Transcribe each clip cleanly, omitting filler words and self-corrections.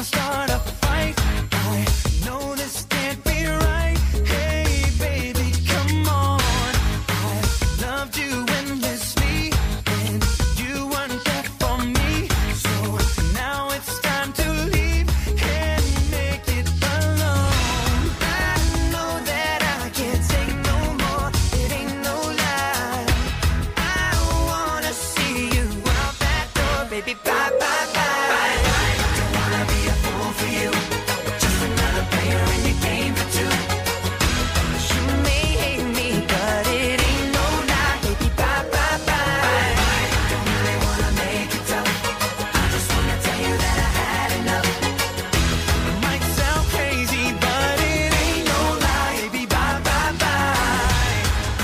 start a fight. I know this can't be right. Hey, baby, come on. I loved you endlessly, and you weren't there for me. So now it's time to leave and make it alone. I know that I can't take no more. It ain't no lie. I wanna see you out that door, baby. Bye, bye, bye. Don't wanna be a fool for you. Just another player in your game for two. You may hate me, but it ain't no lie, baby. Bye, bye, bye. Don't really wanna make it tough. I just wanna tell you that I had enough. It might sound crazy, but it ain't no lie, baby. Bye, bye, bye.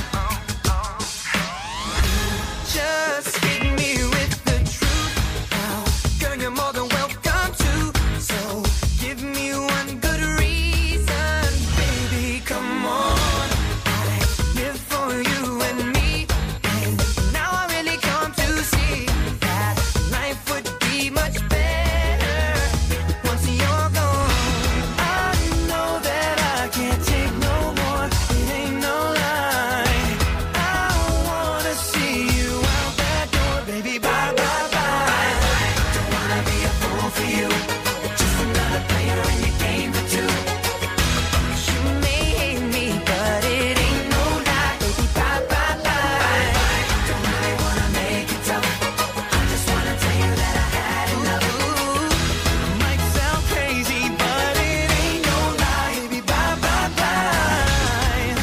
Just hit me with the truth now. Girl, you're more than welcome to. So give me one good reason, baby. Come on. I live for you and me, and now I really come to see that life would be much better once you're gone. I know that I can't take no more. It ain't no lie. I wanna see you out that door, baby. Bye, bye, bye. Don't wanna be a fool for you. Just another player in your game for two. You may hate me, but it ain't no lie, baby. Bye, bye, bye. Don't really wanna make it tough. I just wanna tell you that I had enough. Might sound crazy, but it ain't no lie, baby. Bye, bye, bye.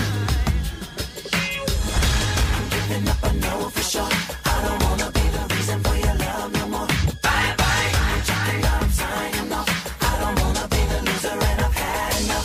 I'm giving up, I know for sure. I don't wanna be the reason for your love no more. Bye, bye. I'm checking out, I'm signing off. I don't wanna be the loser, and I've had enough.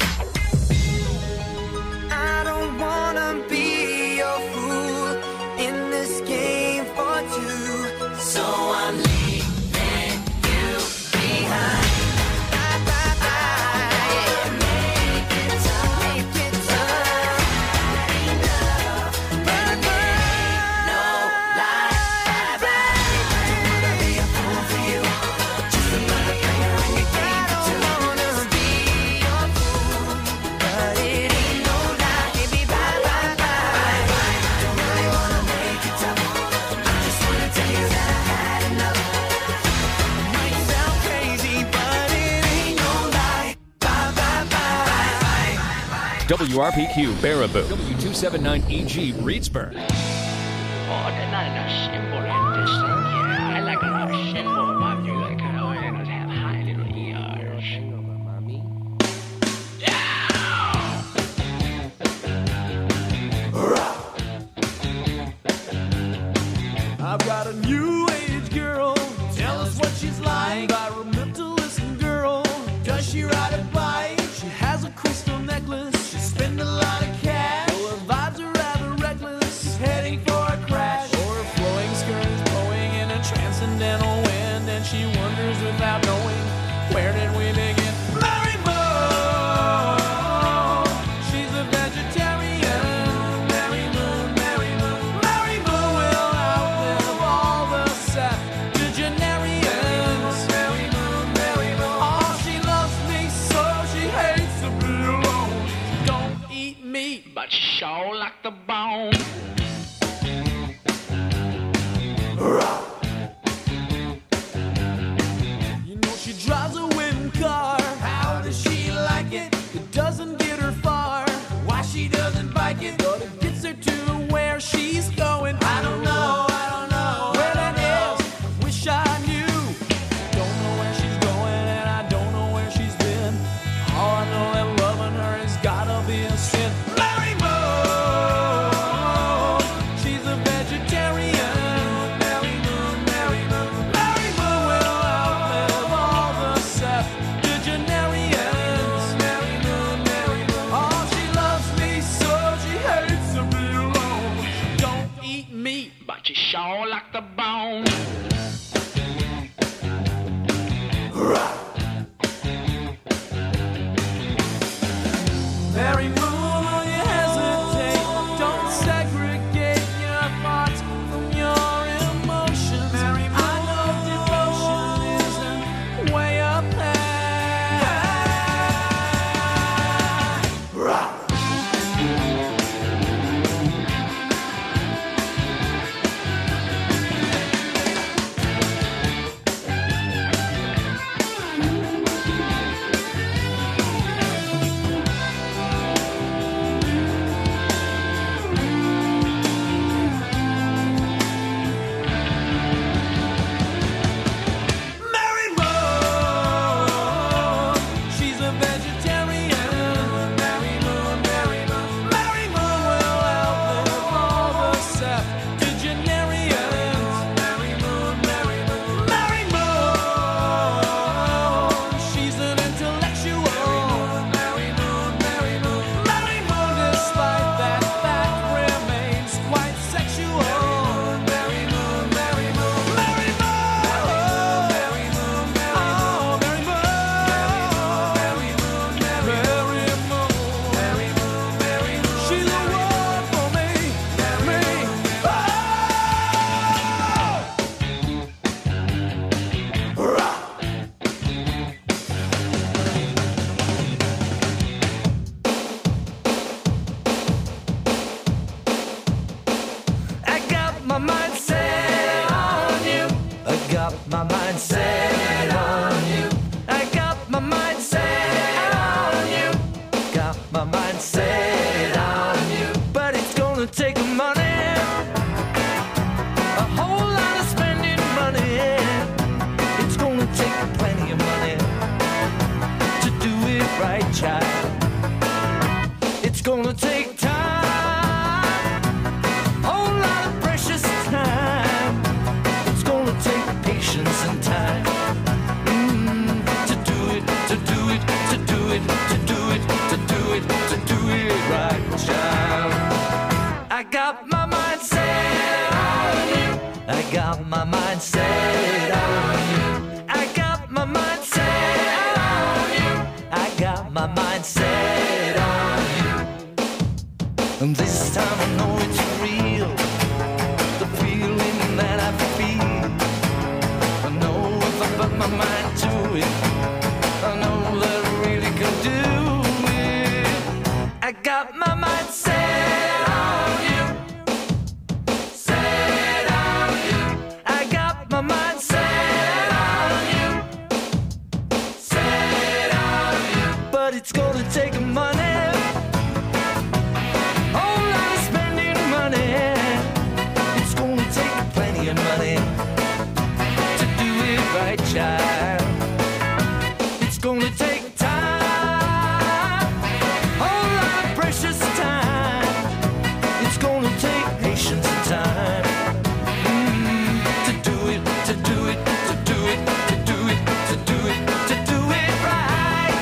I don't wanna be your fool in this game for two. So I'm leaving you behind. Bye, bye, bye. Make it tough. Make it tough. Ain't love, but it ain't no lie. Bye, bye. Don't wanna be a fool for you. Just another player in your game for two. I don't wanna be your fool, but it ain't no lie, baby. Bye, bye, bye. Don't really wanna make it tough. I just wanna tell you that I had enough. Might sound crazy, but it ain't no lie. Bye, bye, bye. WRPQ Baraboo, W279EG Reedsburg. Oh, det där är simple and distant. Yeah, I like a lot of simple about you. Like, kind of have high little ears. I've got a new age girl. Tell us what she's like. Environmentalist girl. Does she ride a bike? She has a crystal necklace. She spends a lot of cash. Well, her vibes are rather reckless. She's heading for a crash. Or her flowing skirt is blowing in a transcendental wind, and she wonders without knowing, where did we begin? Mary Moon. She's a vegetarian. Mary Moon, Mary Moon. Mary Moon will outlive all the septuagenarians. Mary Moon, Mary Moon. Oh, she loves me so she hates to be alone. Don't eat meat, But show like the bone. you know she drives a winning car. set on you. I got my mind set on you. I got my mind set on you. And this time I know it's real. The feeling that I feel. I know if I put my mind to it, I know that I really can do it. I got my mind set on you. Set on you. I got my mind set on you. Set on you. But it's gonna take money. Whole lot of spending money. It's gonna take plenty of money to do it right, child. It's gonna take time, whole lot of precious time. It's gonna take patience and time to do it, to do it, to do it, to do it, to do it, to do it right.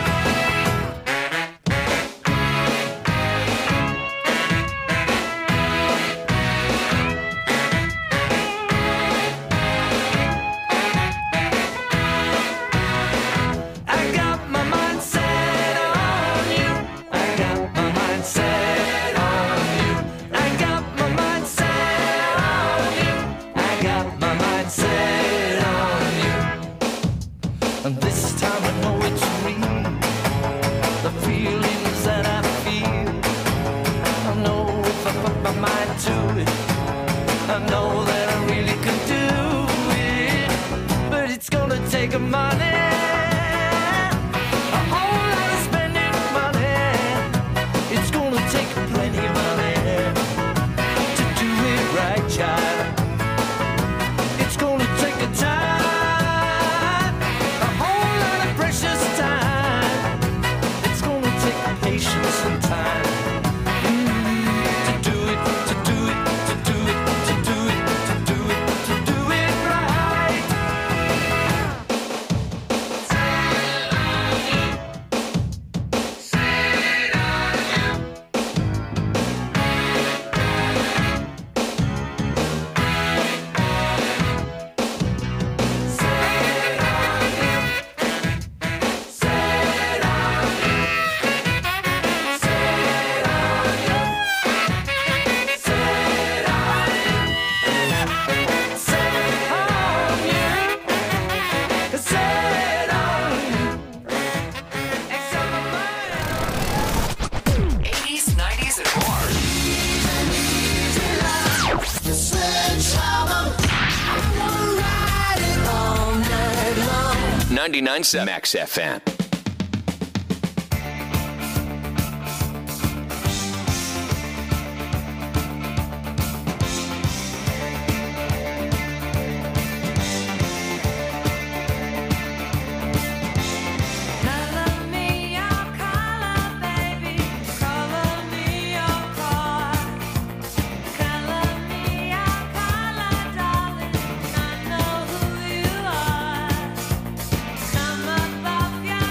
I got my mind set on you. I got my mind set on you. I got my mind set on you. I got my mind set on you. And this time I know it's real. The feelings that I feel. I know if I put my mind to it, I know that I really can do it. But it's gonna take a money. A whole lot of spending money. It's gonna take plenty of money to do it right, child. It's gonna take a time, a whole lot of precious time. It's gonna take patience and time to do it, to do it, to do it, to do it, to do it, to do it right. Set on you. Set on you. Set on you. Set on you. Set on you. Set on you. Set on you. Set on you. Except my mind. 80s, 90s, and more. 99.7 Max FM. Color me your color, baby. Color me your card. Color me your color, darling. I know who you are. Come above your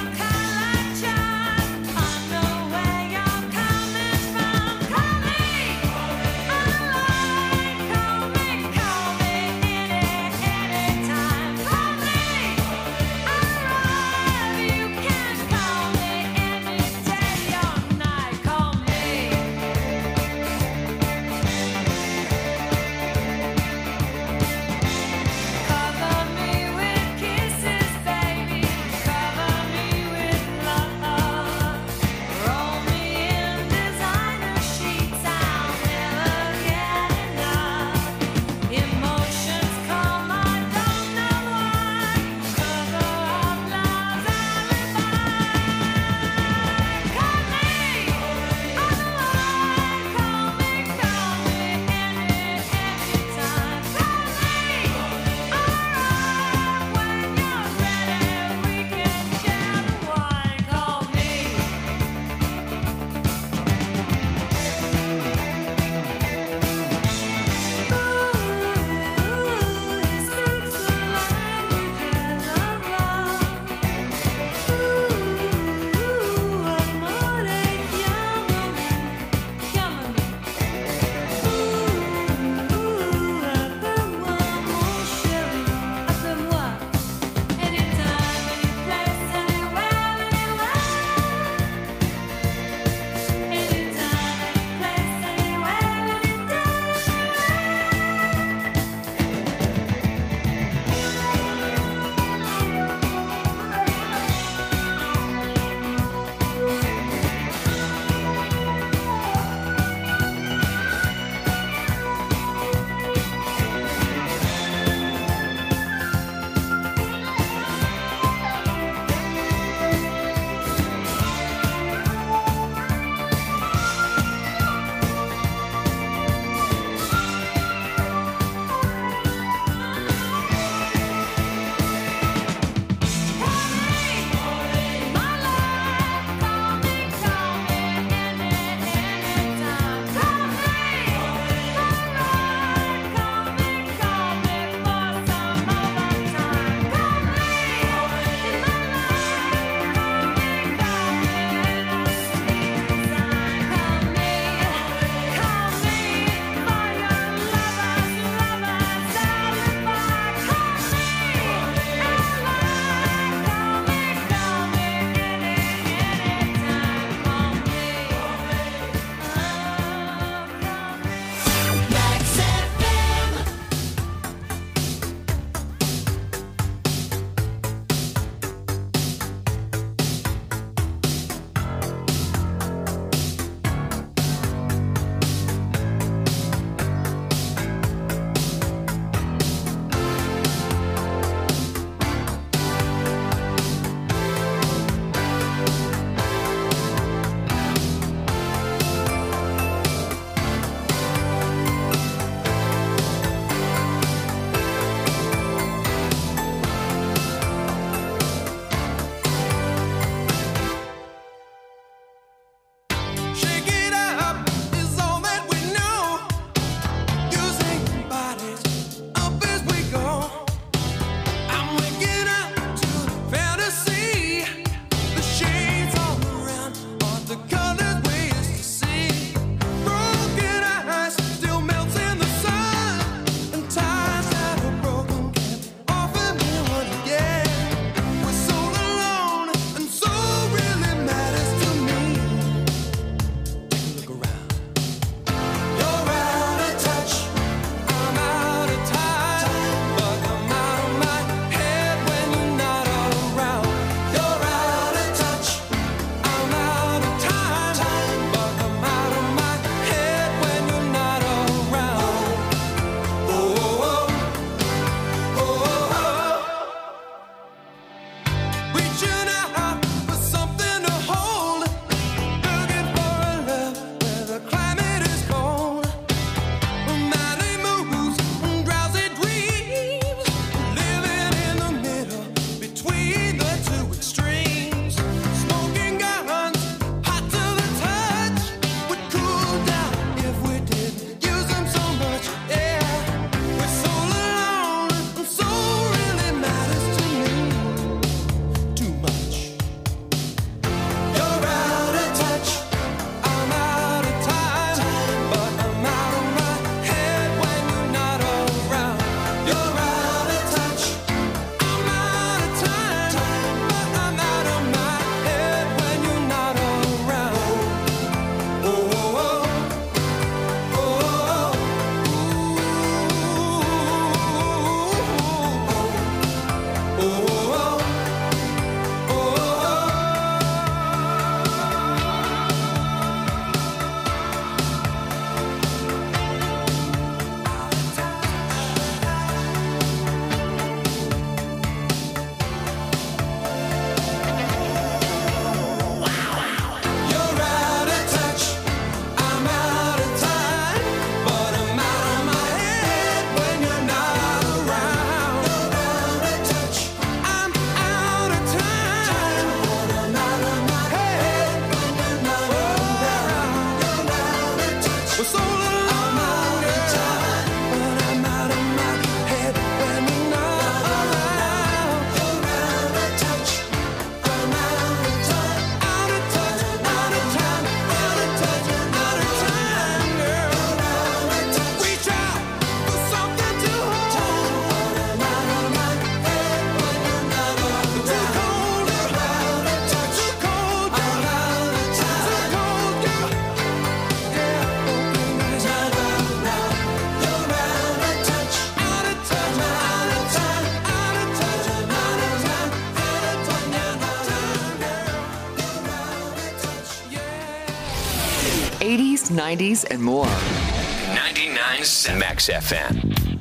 80s, 90s, and more. 99.7 Max FM.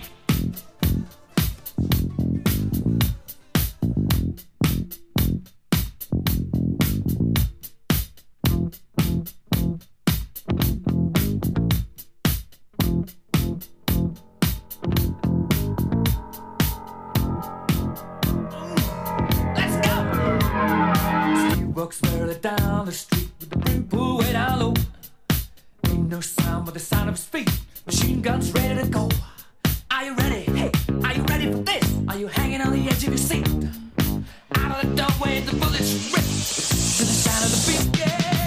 Walks merrily down the street with the brim pulled way down low. Ain't no sound but the sound of his feet. Machine guns ready to go. Are you ready? Hey, are you ready for this? Are you hanging on the edge of your seat? Out of the doorway, the bullets rip to the sound of the beat.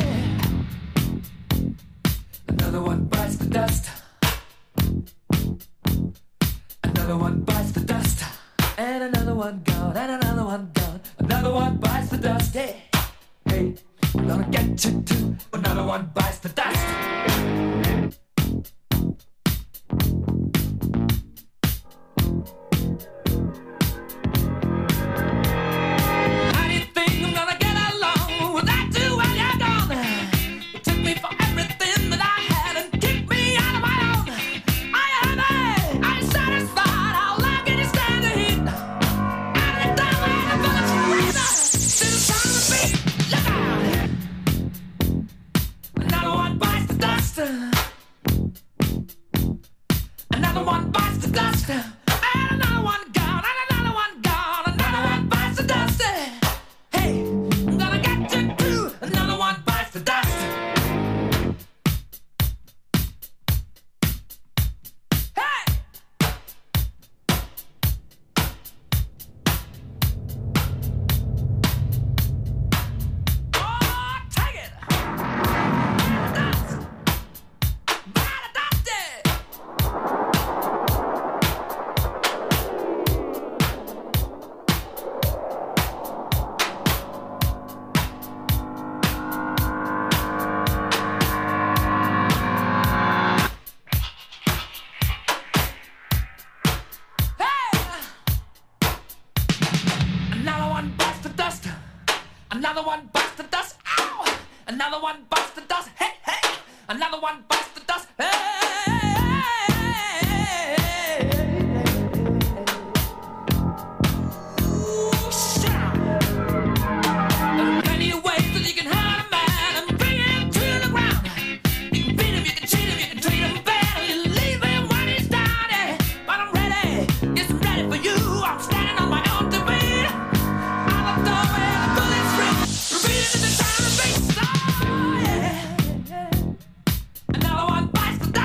Yeah. Another one bites the dust. Another one bites the dust. And another one gone. And another one gone. Another one bites the dust. Yeah. Hey, I'm gonna get you too. Another one bites the dust. How do you think I'm gonna get along without you when you're gone? You took me for everything that I had and kicked me out of my own. Are you happy? Are you satisfied? How long can you stand the heat? Out of the doorway, the bullets rip to the sound of the beat. Look out! Another one bites the dust. Another one bites the dust. And another one gone. And another one gone. Another one bites the dust. Hey, I'm gonna get you too. Another one bites the dust. Hey! Oh, take it! Dust! Bite the dust! Another one bites the dust. Another one bites the dust. Ow! Another one bites the dust. Hey, hey! Another one bites the dust. Ooh, shout! There are plenty of ways that you can hurt a man and bring him to the ground. You can beat him, you can cheat him, you can treat him bad, or you leave him when he's down. Yeah. But I'm ready, yes, I'm ready for you. I'm standing on my own two feet. Out of the doorway, the bullets rip, repeating the sound of beats. Oh, yeah. Another one bites the dust.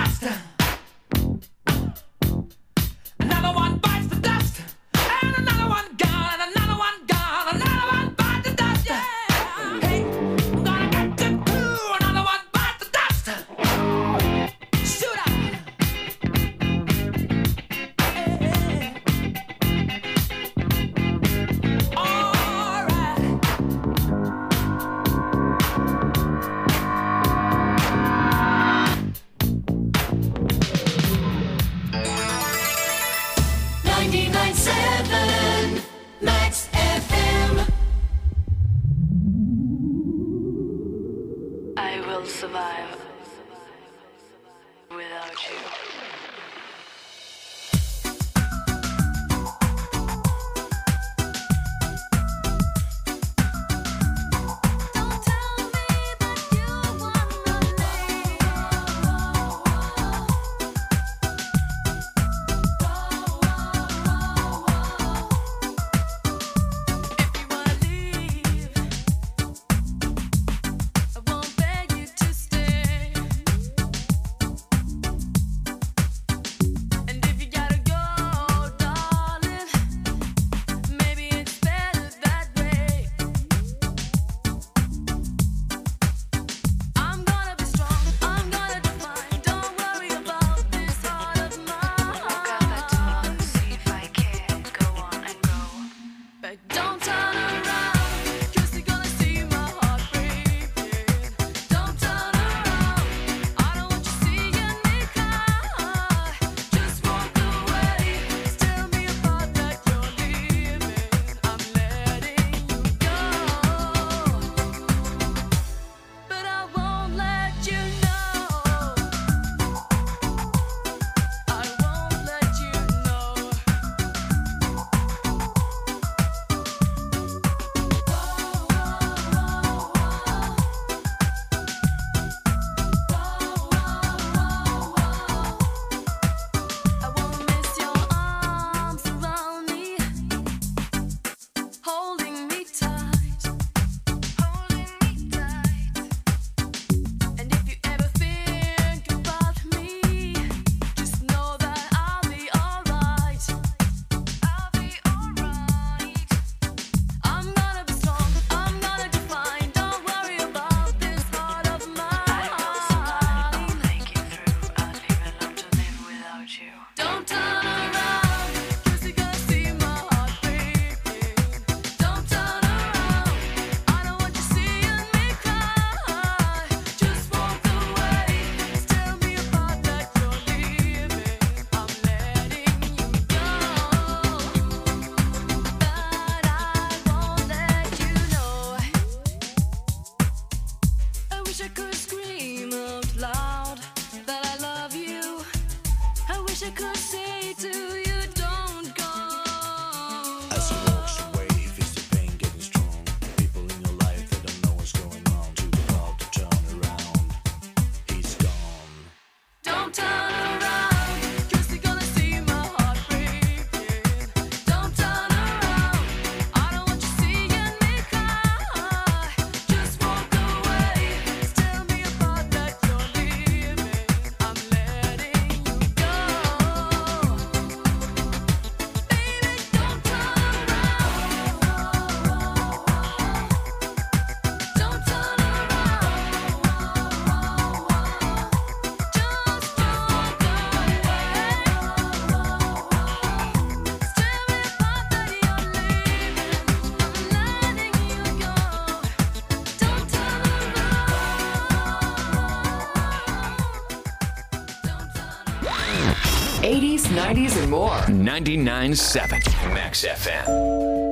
80s, 90s, and more. 99.7 Max FM.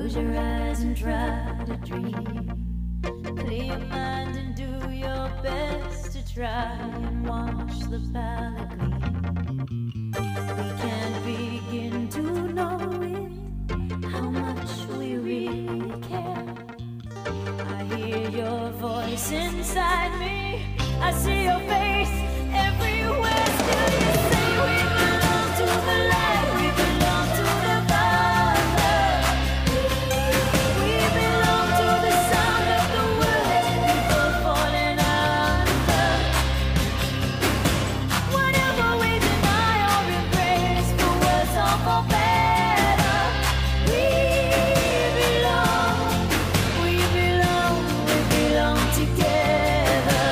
Close your eyes and try to dream. Clear your mind and do your best to try and watch the palette gleam. We can't begin to know it, how much we really care. I hear your voice inside me, I see your face everywhere. Still you say we belong to the light, we belong to the Father. We belong to the sound of the words, people falling under. Whatever we deny or embrace, for worse or for better, we belong together.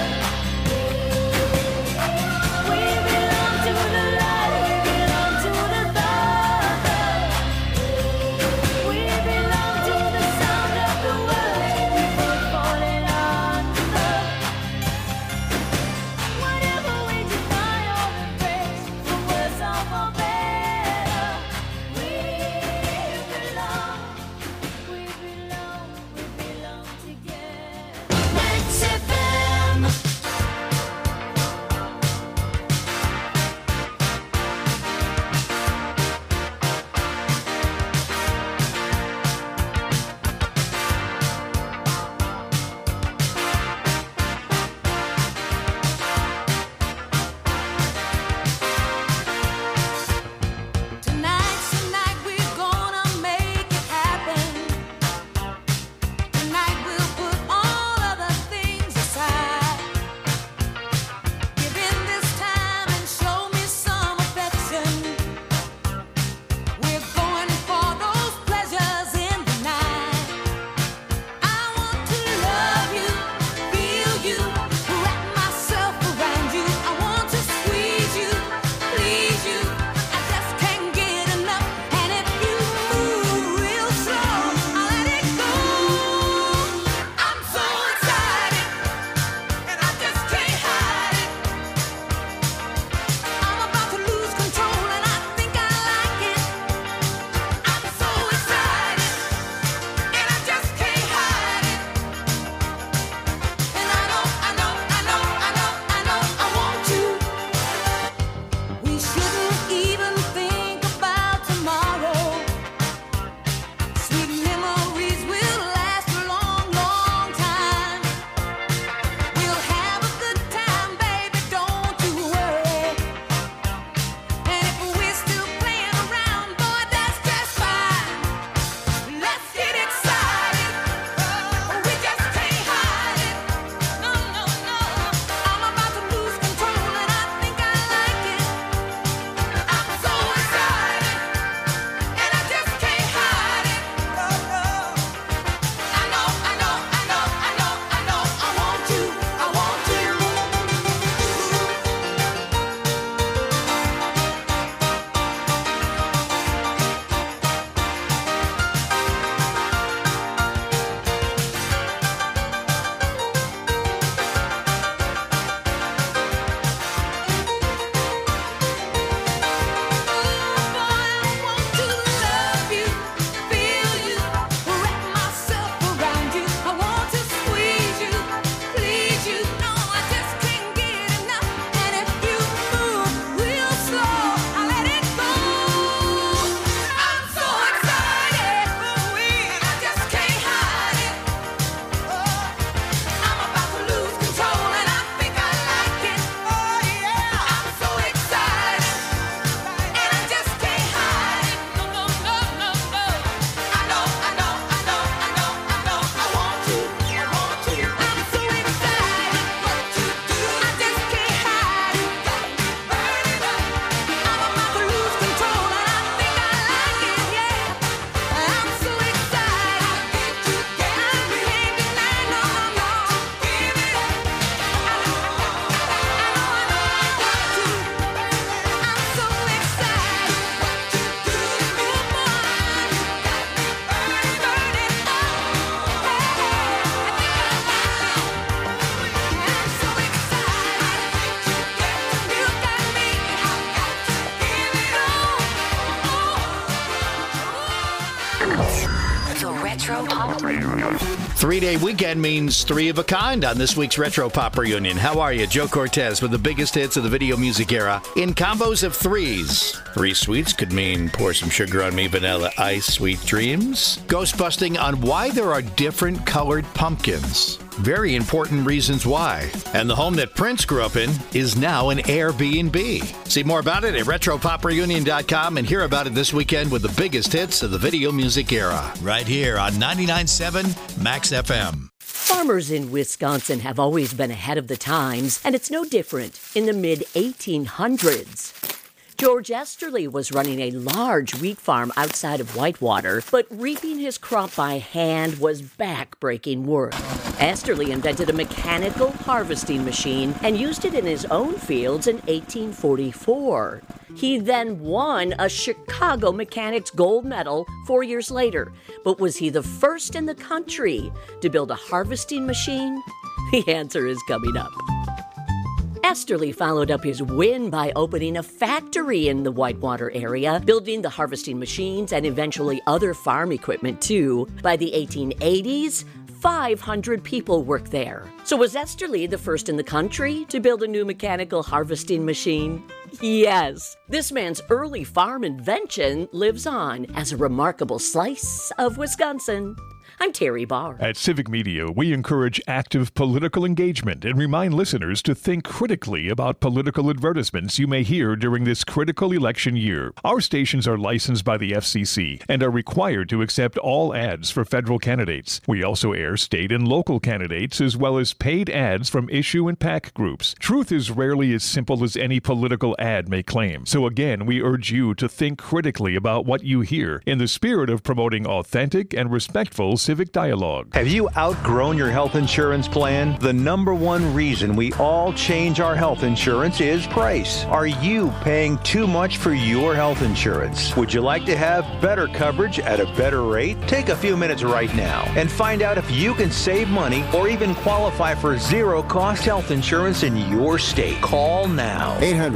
Retro Pop Reunion. 3-day weekend means three of a kind on this week's Retro Pop Reunion. How are you? Joe Cortez with the biggest hits of the video music era in combos of threes. Three sweets could mean pour some sugar on me, vanilla ice, sweet dreams. Ghost busting on why there are different colored pumpkins. Very important reasons why. And the home that Prince grew up in is now an Airbnb. See more about it at RetroPopReunion.com and hear about it this weekend with the biggest hits of the video music era. Right here on 99.7 Max FM. Farmers in Wisconsin have always been ahead of the times, and it's no different in the mid-1800s. George Esterly was running a large wheat farm outside of Whitewater, but reaping his crop by hand was back-breaking work. Esterly invented a mechanical harvesting machine and used it in his own fields in 1844. He then won a Chicago Mechanics Gold Medal 4 years later. But was he the first in the country to build a harvesting machine? The answer is coming up. Esterly followed up his win by opening a factory in the Whitewater area, building the harvesting machines and eventually other farm equipment too. By the 1880s, 500 people worked there. So was Esterly the first in the country to build a new mechanical harvesting machine? Yes. This man's early farm invention lives on as a remarkable slice of Wisconsin. I'm Terry Barr. At Civic Media, we encourage active political engagement and remind listeners to think critically about political advertisements you may hear during this critical election year. Our stations are licensed by the FCC and are required to accept all ads for federal candidates. We also air state and local candidates as well as paid ads from issue and PAC groups. Truth is rarely as simple as any political ad may claim. So again, we urge you to think critically about what you hear in the spirit of promoting authentic and respectful civic dialogue. Have you outgrown your health insurance plan? The number one reason we all change our health insurance is price. Are you paying too much for your health insurance? Would you like to have better coverage at a better rate? Take a few minutes right now and find out if you can save money or even qualify for zero-cost health insurance in your state. Call now.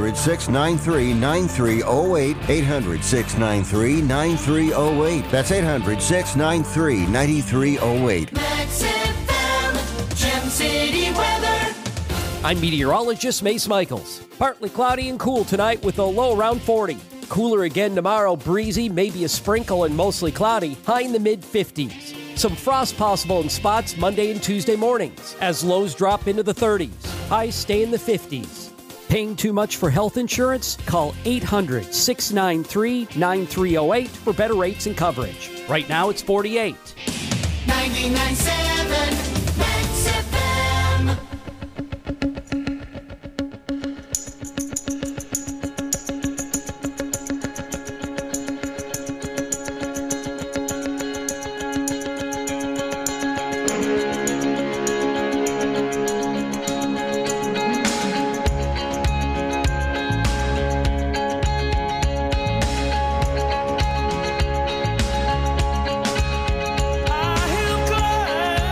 800-693-9308. 800-693-9308. That's 800-693-9308. Max FM, Gem City weather. I'm meteorologist Mace Michaels. Partly cloudy and cool tonight with a low around 40. Cooler again tomorrow, breezy, maybe a sprinkle and mostly cloudy, high in the mid-50s. Some frost possible in spots Monday and Tuesday mornings as lows drop into the 30s. Highs stay in the 50s. Paying too much for health insurance? Call 800-693-9308 for better rates and coverage. Right now it's 48. 99.7 Max FM. I am glad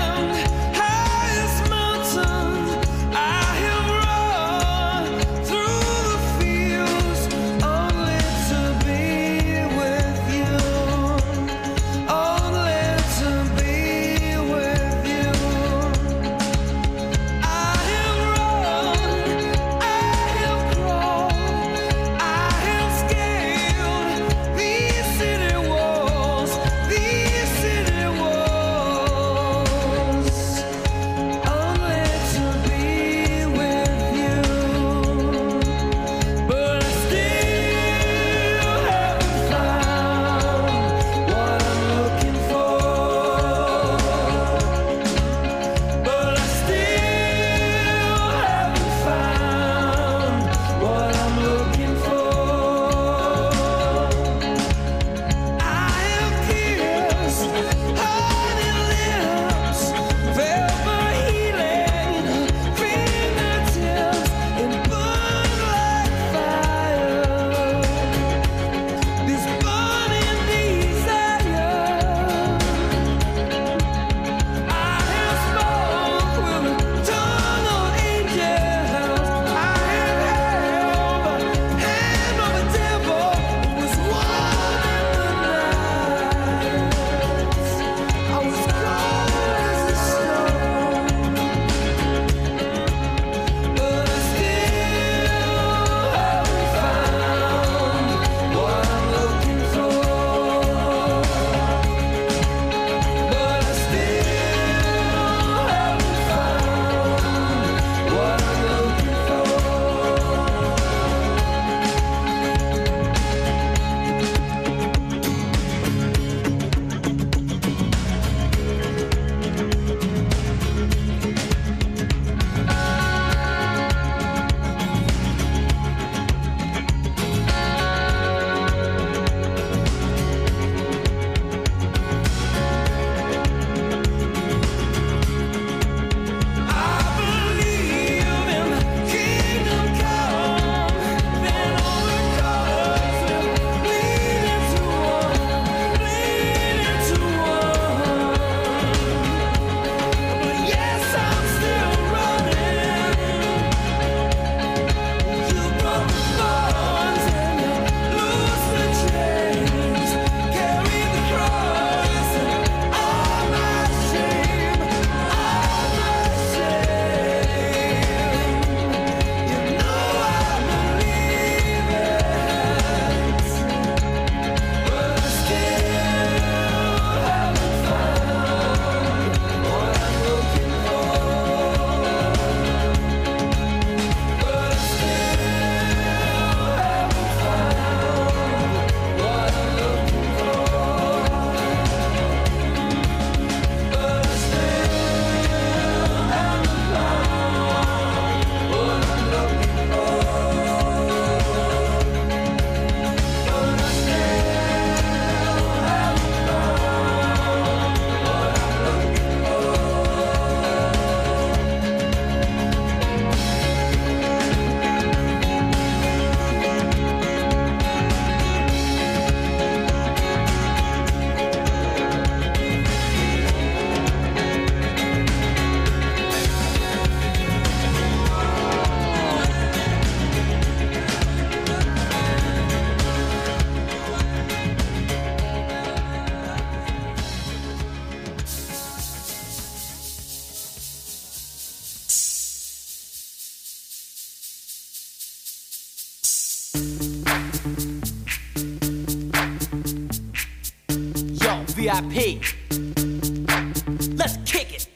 VIP. Let's kick it.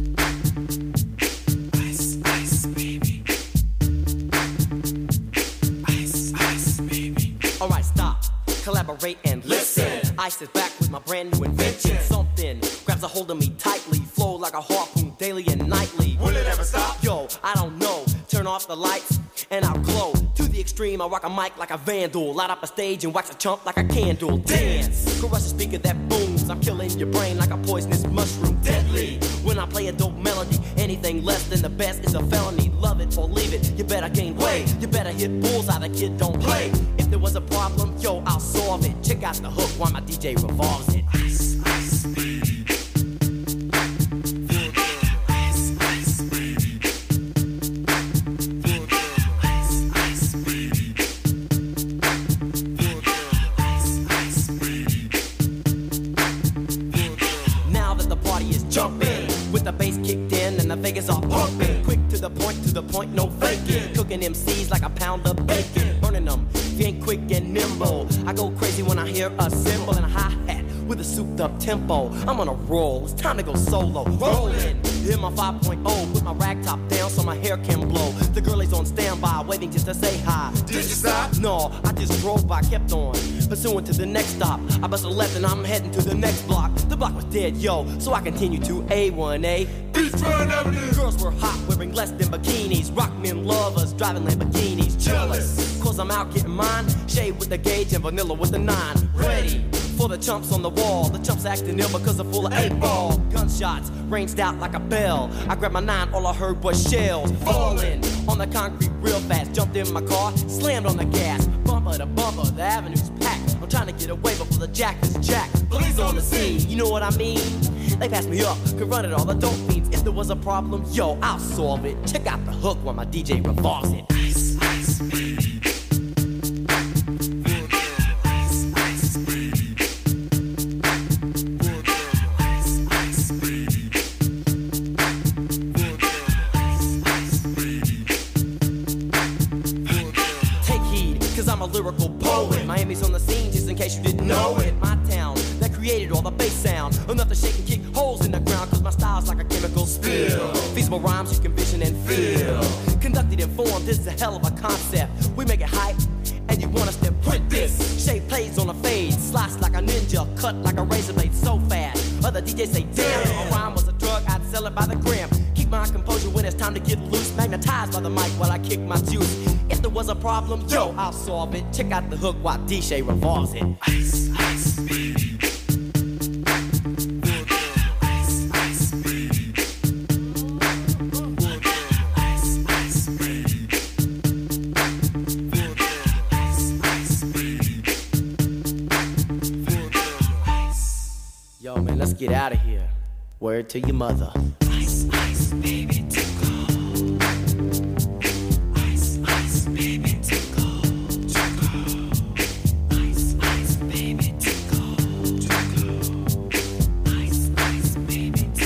Ice, ice, baby. Ice, ice, baby. Alright, stop, collaborate and listen. Ice is back with my brand new invention. Something grabs a hold of me tightly, flow like a harpoon daily and nightly. Will it ever stop? Yo, I don't know. Turn off the lights and I'll glow. To the extreme, I rock a mic like a vandal. Light up a stage and wax a chump like a candle. Dance, crush a speaker that booms. I'm killing your brain like a poisonous mushroom. Deadly, when I play a dope melody. Anything less than the best is a felony. Love it or leave it, you better gain weight. You better hit bullseye, the kid don't play. If there was a problem, yo, I'll solve it. Check out the hook while my DJ revolves it. Ice, ice, baby. Jumping with the bass kicked in and the Vegas all pumping. Quick to the point, no faking. Cooking MCs like a pound of bacon. Burning them, if you ain't quick and nimble. I go crazy when I hear a cymbal and a hi-hat with a souped up tempo. I'm on a roll, it's time to go solo. Rolling, hit my 5.0, put my rag top down so my hair can blow. The girl is on standby, waiting just to say hi. Did you stop? No, I just drove by, kept on pursuing to the next stop. I bust a left and I'm heading to the next block. The block was dead, yo, so I continue to A1A. Beachfront Avenue. Girls were hot, wearing less than bikinis. Rock men lovers, driving Lamborghinis. Jealous, cause I'm out getting mine. Shade with the gauge and vanilla with the 9. Ready for the chumps on the wall. The chumps acting ill because they're full of 8-ball. Gunshots ranged out like a bell. I grabbed my 9, all I heard was shells falling on the concrete real fast. Jumped in my car, slammed on the gas. Bumper to bumper, the avenue's packed. I'm trying to get away before the jack is jacked. Police on the scene, you know what I mean? They passed me up, could run it all, the dope fiends. If there was a problem, yo, I'll solve it. Check out the hook while my DJ revolves it. Ice, ice, baby. Lyrical poet. Miami's on the scene, just in case you didn't know it. My town that created all the bass sound. Enough to shake and kick holes in the ground, cause my style's like a chemical spill. Feasible rhymes you can vision and feel. Conducted in form, this is a hell of a concept. We make it hype, and you want us to print this. Shape plays on a fade, slice like a ninja, cut like a razor blade so fast. Other DJs say, damn, a rhyme was a drug, I'd sell it by the gram. Keep my composure when it's time to get loose. Magnetized by the mic while I kick my juice. If there was a problem, yo, I'll solve it. Check out the hook while DJ revolves it. Ice, ice, baby. Ice, ice, baby. Ice, ice, baby. Ice, ice, baby. Yo, man, let's get out of here. Word to your mother. Ice, ice, baby, to go. Ice, ice, baby, to go. Ice, ice, baby, to go. Ice, ice, baby, to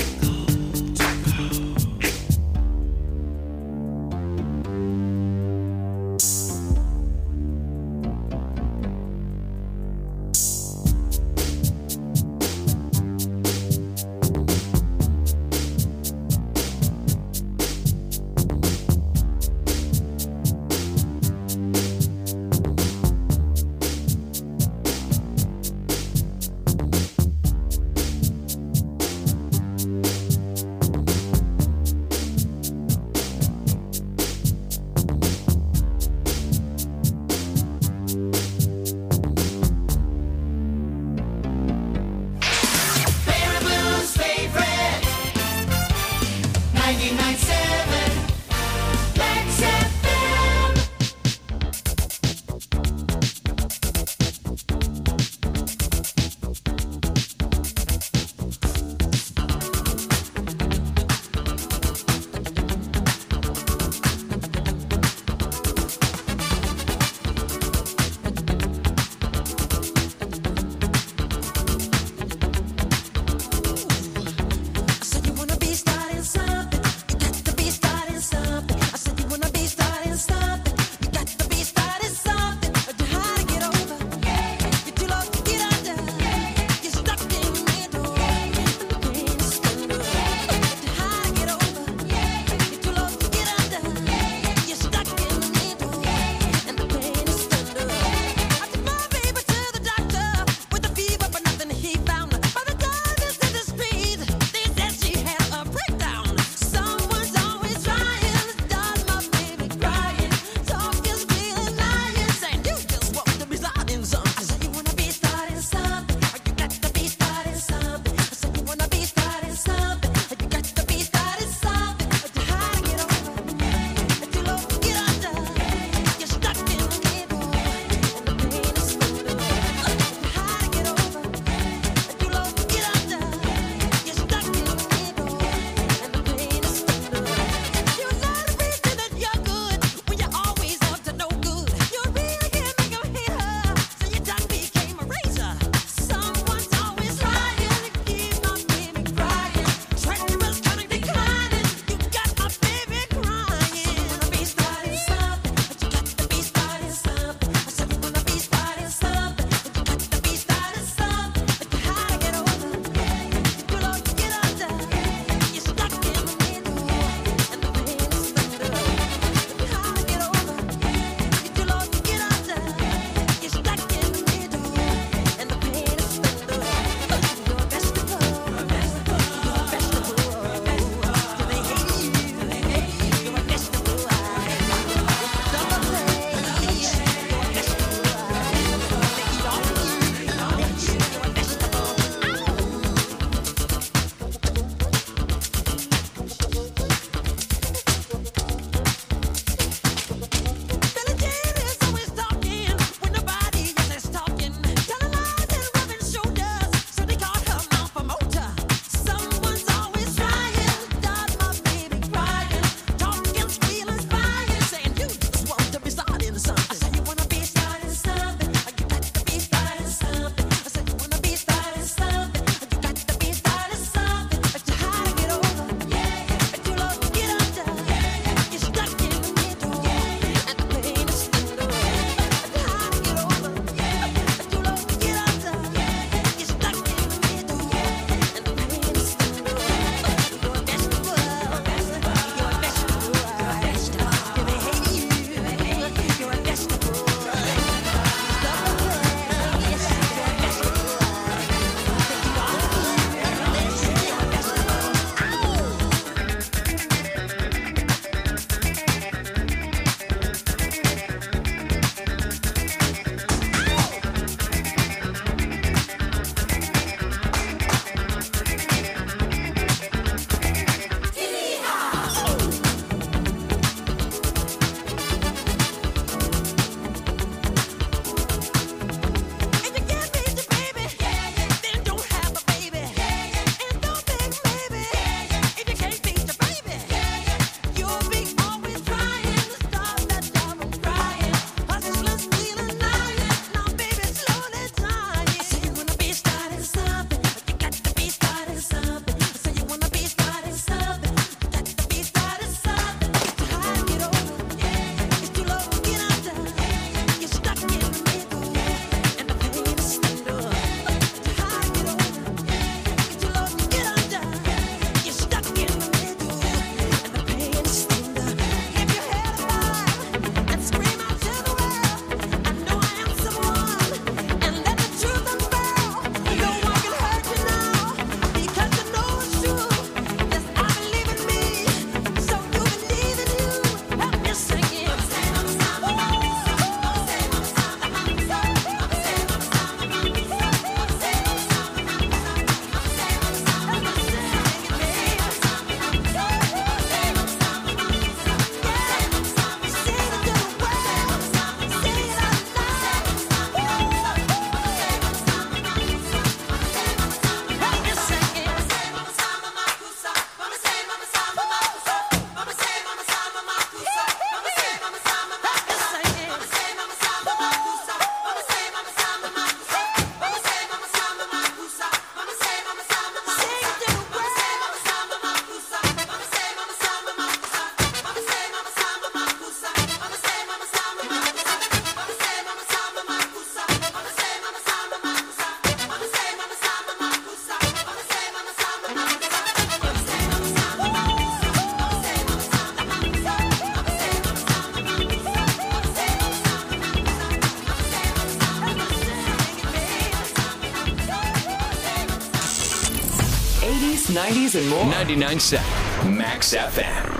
80s, 90s, and more. 99.7 Max FM.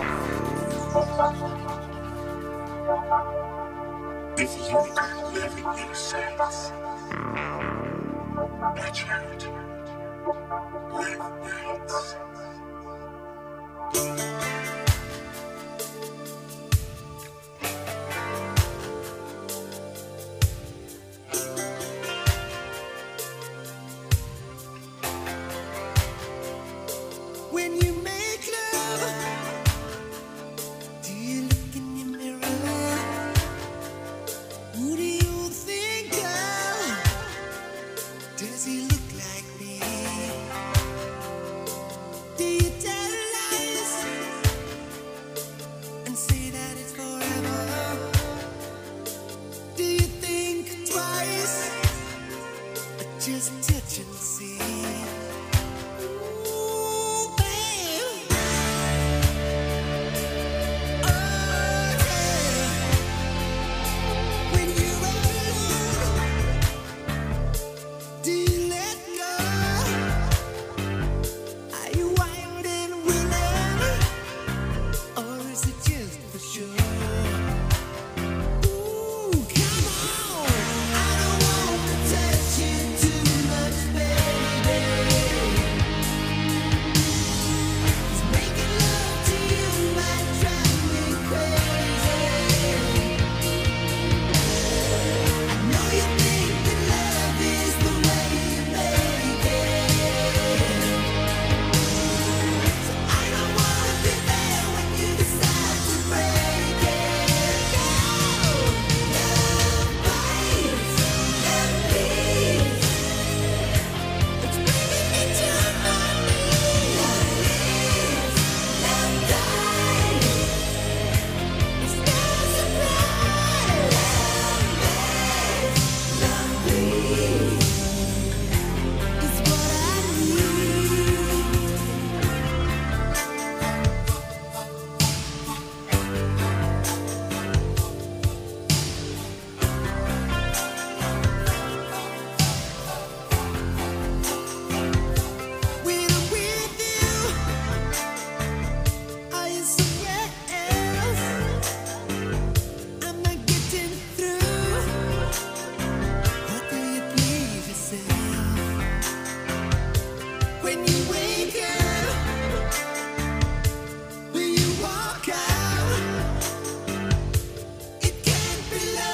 If you could live in your sense, watch out. Live nights. When you make love, do you look in your mirror? Who do you think of? Does he look like me? Do you tell lies and say that it's forever? Do you think twice or just touch and see? Be